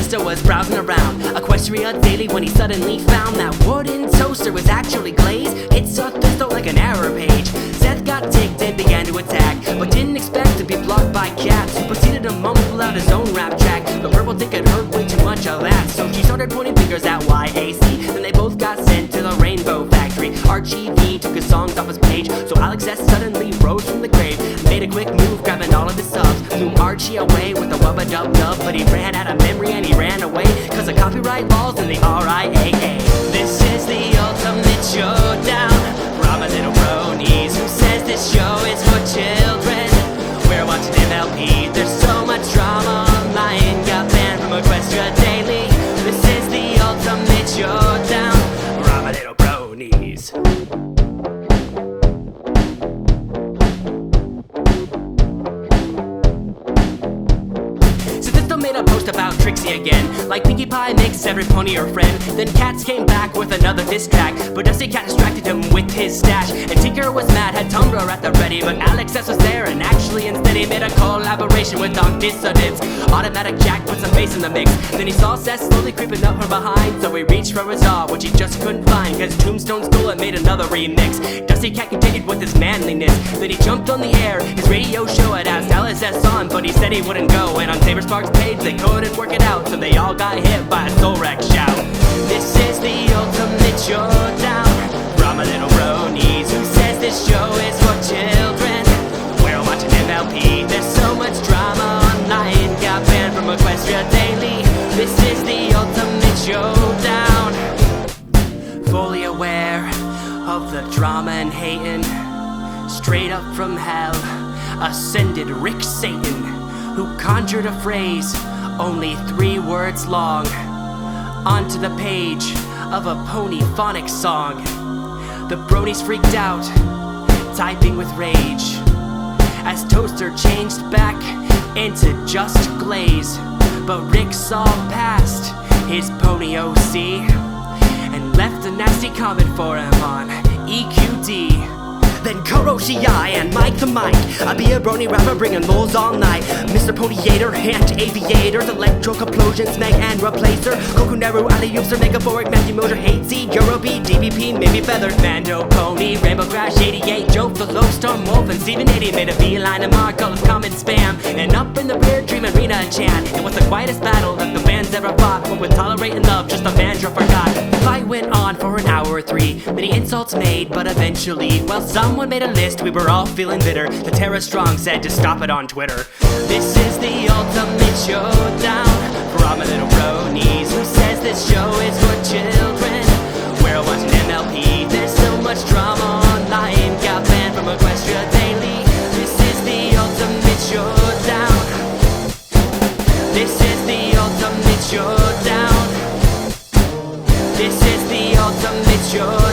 toaster was browsing around Equestria Daily when he suddenly found that wooden toaster was actually glazed. It saw Thisto like an error page. Seth got ticked and began to attack, but didn't expect to be blocked by cats, who proceeded to mumble out his own rap track. But Purple Dick had heard way too much of that, so she started pointing fingers at YAC. Then they both got sent to the Rainbow Factory. Archie V took his songs off his page, so Alex S suddenly rose from the grave, made a quick move, grabbing all of his subs, flew Archie away with a wubba dub dub. But he ran out of memory and he ran away, cause of copyright laws and the RIAA. This is the ultimate showdown for all my little bronies who says this show is for children. We're watching MLP, there's so much drama online. Got banned from Equestria Daily. This is the ultimate showdown for all my little bronies. Made a post about Trixie again, like Pinkie Pie makes every pony her friend. Then Cats came back with another diss track, but Dusty Cat distracted him with his stash. And Tinker was mad, had Tumblr at the ready, but Alex S was there, and actually instead he made a collaboration with Donk Dissidents. Automatic Jack put some bass in the mix. Then he saw Seth slowly creeping up from behind, so he reached for his jaw, which he just couldn't find, cause Tombstone stole and made another remix. Dusty Cat continued with his manliness, then he jumped on the air. His radio show had asked LSS on, but he said he wouldn't go, and on Saber Sparks' page they couldn't work it out, so they all got hit by a soul wreck shout. This is the ultimate showdown for all my little bronies who says this show is for children. We're watching MLP, there's so much drama online. Got banned from Equestria Daily. This is the ultimate showdown. Fully aware of the drama and hating, straight up from hell ascended Rick Satan, who conjured a phrase only 3 words long onto the page of a ponyphonic song. The bronies freaked out, typing with rage, as Toaster changed back into just glaze. But Rick saw past his pony OC and left a nasty comment for him on EQD. Then Kuroshi and Mike the Mike, I be a brony rapper bringing lols all night. Mr. Ponyyator, Hand Aviators, Electro Complosions, Meg and Replacer, Kokuneru, Alley-Oops, Megaphoric, Matthew Motor, Hate Z, Eurobeat, DBP, maybe Feather, Mando, Pony, Rainbow Crash, 88, Joe, the Low Storm, Wolf, and Steven 80 made a beeline and Mark, all his comment spam. And up in the rear, Dream Arena chant. It was the quietest battle that the bands ever fought, but with tolerating love, just a Vandra forgot. The fight went on for an hour or 3, many insults made, but eventually, well, someone made a list, we were all feeling bitter. The Terra Strong said to stop it on Twitter. This is the ultimate showdown for all my little bronies who says this show is for children. We're watching MLP, there's so much drama online. Got banned from Equestria Daily. This is the ultimate showdown. This is the ultimate showdown. This is the ultimate showdown.